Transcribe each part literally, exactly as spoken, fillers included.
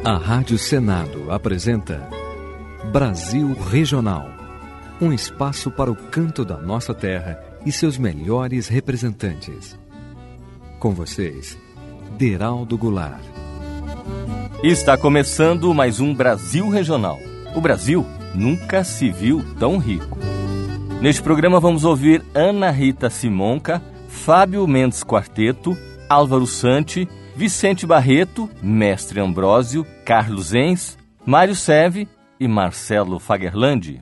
A Rádio Senado apresenta Brasil Regional, um espaço para o canto da nossa terra e seus melhores representantes. Com vocês, Deraldo Goulart. Está começando mais um Brasil Regional. O Brasil nunca se viu tão rico. Neste programa vamos ouvir Ana Rita Simonca, Fábio Mendes Quarteto, Álvaro Santi, Vicente Barreto, Mestre Ambrósio, Carlos Enz, Mário Seve e Marcelo Fagerlandi.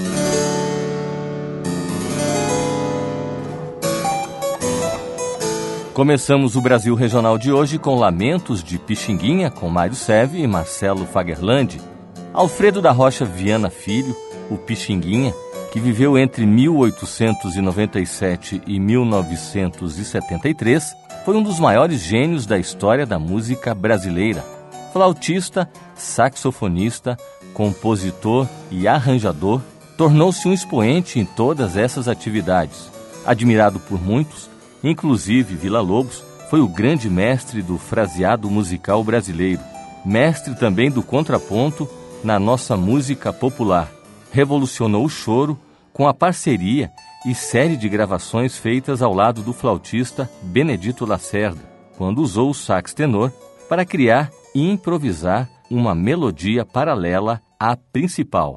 Começamos o Brasil Regional de hoje com Lamentos de Pixinguinha, com Mário Seve e Marcelo Fagerlandi. Alfredo da Rocha Viana Filho, o Pixinguinha, que viveu entre mil oitocentos e noventa e sete e mil novecentos e setenta e três, foi um dos maiores gênios da história da música brasileira. Flautista, saxofonista, compositor e arranjador, tornou-se um expoente em todas essas atividades. Admirado por muitos, inclusive Villa-Lobos, foi o grande mestre do fraseado musical brasileiro, mestre também do contraponto na nossa música popular. Revolucionou o choro com a parceria e série de gravações feitas ao lado do flautista Benedito Lacerda, quando usou o sax tenor para criar e improvisar uma melodia paralela à principal.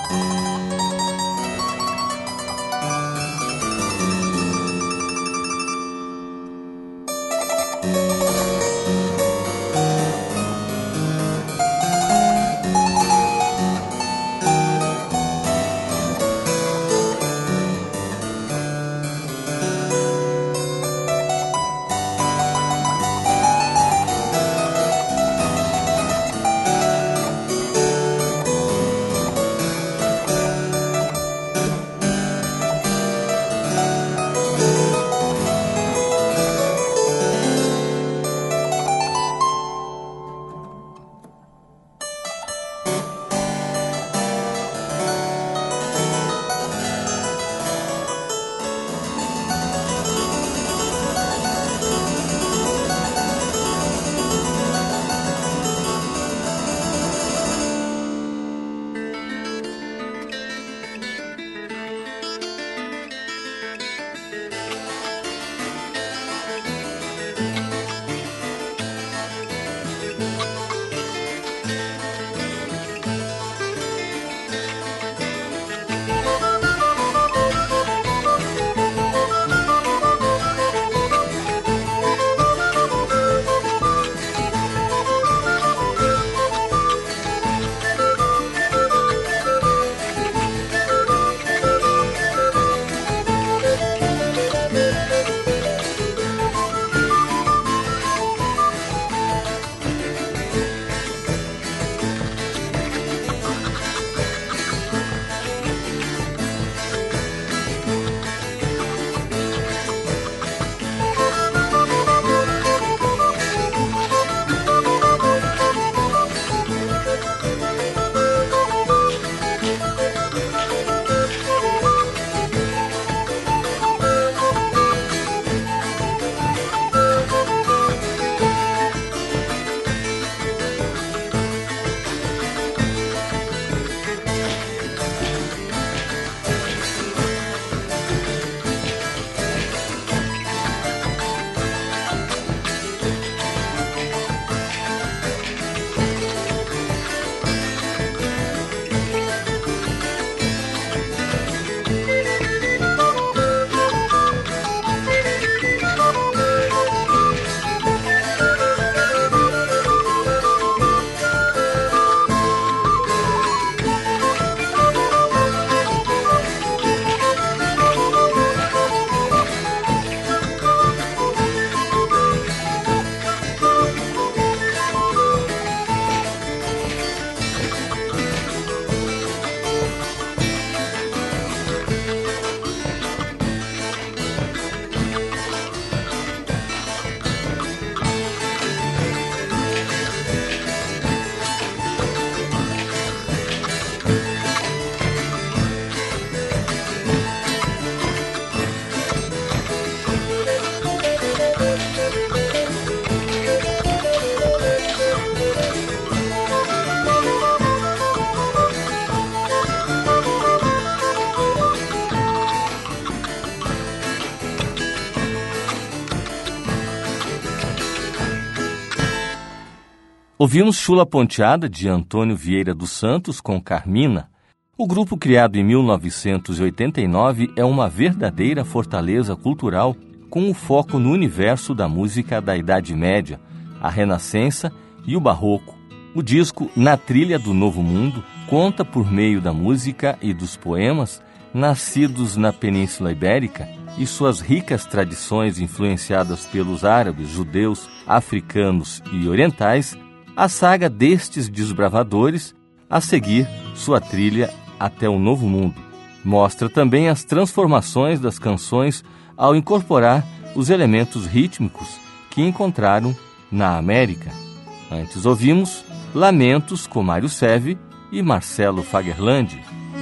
Ouvimos Chula Ponteada, de Antônio Vieira dos Santos, com Carmina. O grupo, criado em mil novecentos e oitenta e nove, é uma verdadeira fortaleza cultural com o foco no universo da música da Idade Média, a Renascença e o Barroco. O disco Na Trilha do Novo Mundo conta, por meio da música e dos poemas, nascidos na Península Ibérica, e suas ricas tradições influenciadas pelos árabes, judeus, africanos e orientais, a saga destes desbravadores, a seguir sua trilha até o Novo Mundo. Mostra também as transformações das canções ao incorporar os elementos rítmicos que encontraram na América. Antes ouvimos Lamentos com Mário Seve e Marcelo Fagerlandi.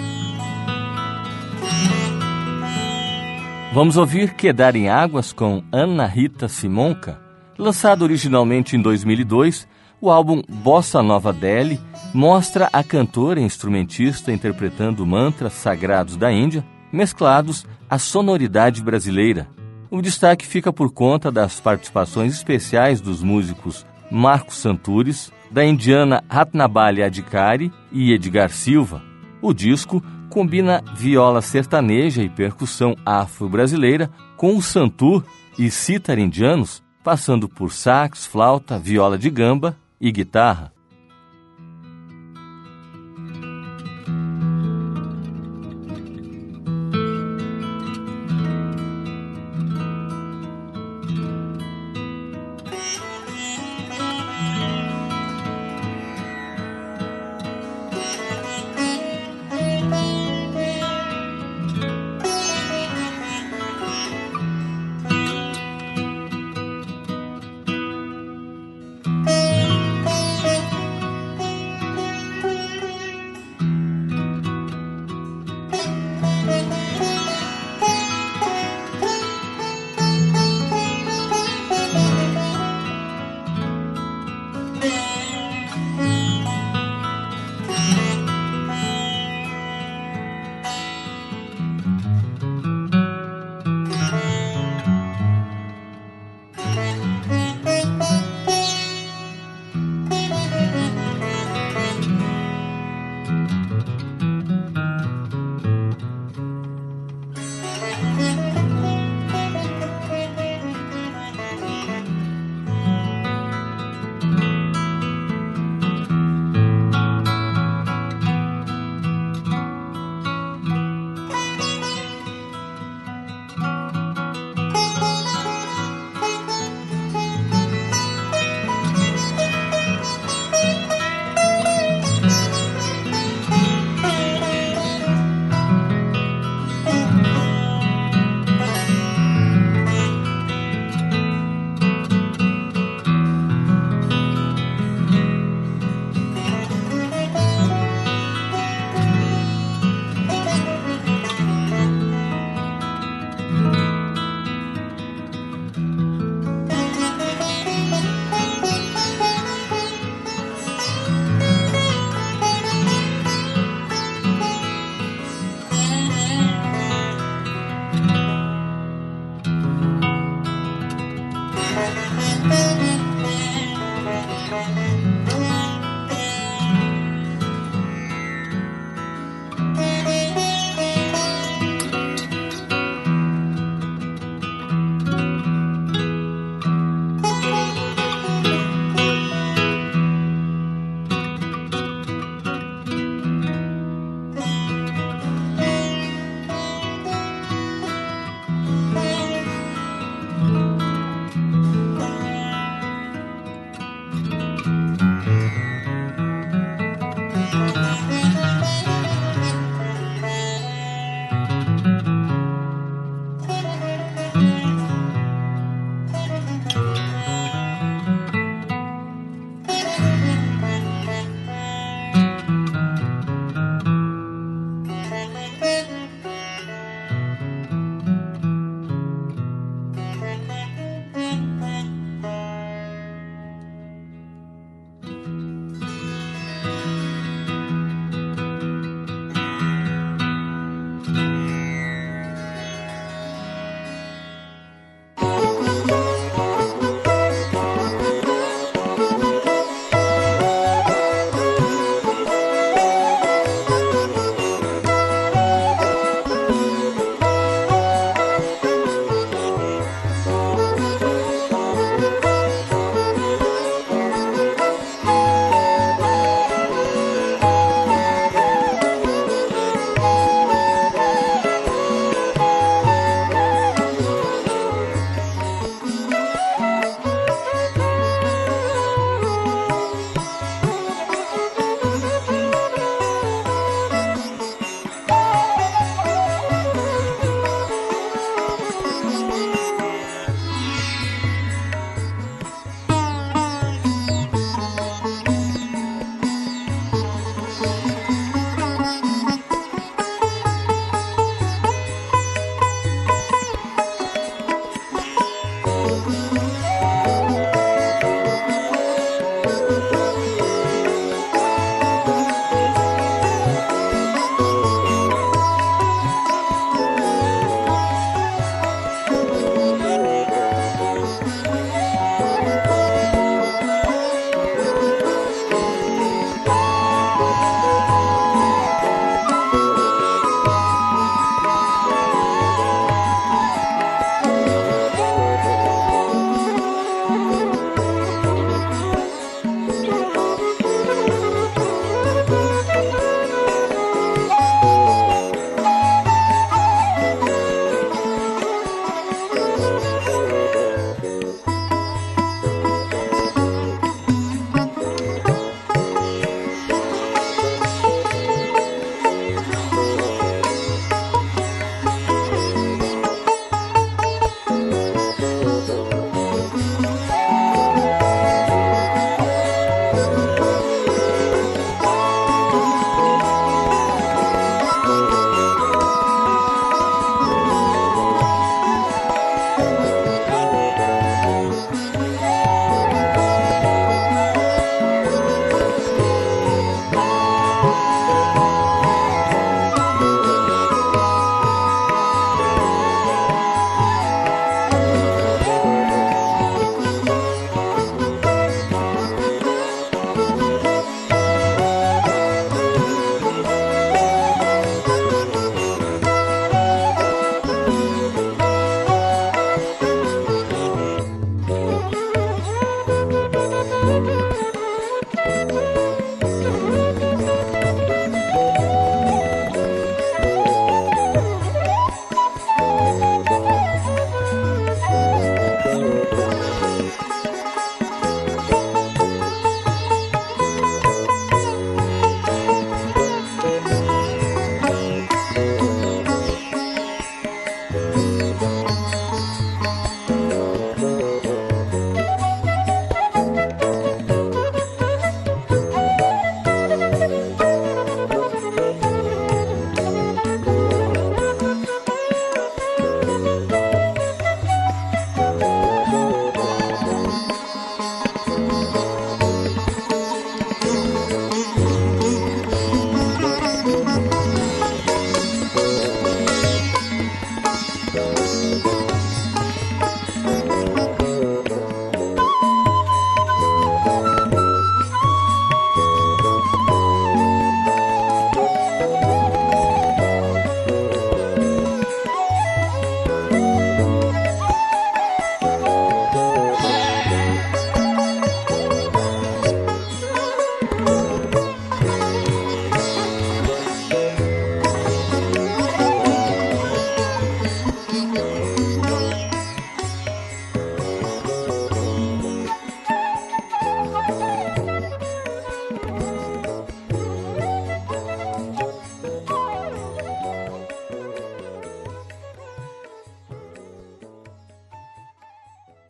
Vamos ouvir Quedar em Águas com Ana Rita Simonca. Lançado originalmente em dois mil e dois, o álbum Bossa Nova Delhi mostra a cantora e instrumentista interpretando mantras sagrados da Índia, mesclados à sonoridade brasileira. O destaque fica por conta das participações especiais dos músicos Marcos Santures, da indiana Ratnabali Adhikari e Edgar Silva. O disco combina viola sertaneja e percussão afro-brasileira com o santur e cítara indianos, passando por sax, flauta, viola de gamba e guitarra.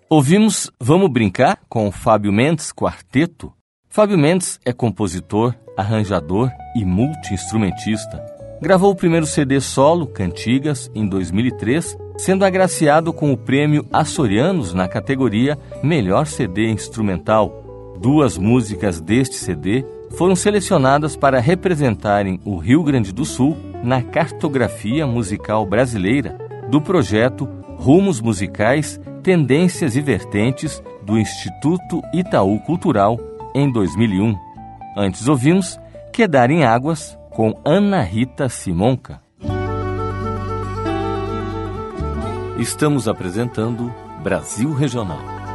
Ouvimos Vamos Brincar com Fábio Mendes Quarteto. Fábio Mendes é compositor, arranjador e multi-instrumentista. Gravou o primeiro C D solo, Cantigas, em dois mil e três, sendo agraciado com o prêmio Açorianos na categoria Melhor C D Instrumental. Duas músicas deste C D foram selecionadas para representarem o Rio Grande do Sul na cartografia musical brasileira do projeto Rumos Musicais, Tendências e Vertentes do Instituto Itaú Cultural em dois mil e um. Antes ouvimos Quedar em Águas com Ana Rita Simonca. Estamos apresentando Brasil Regional.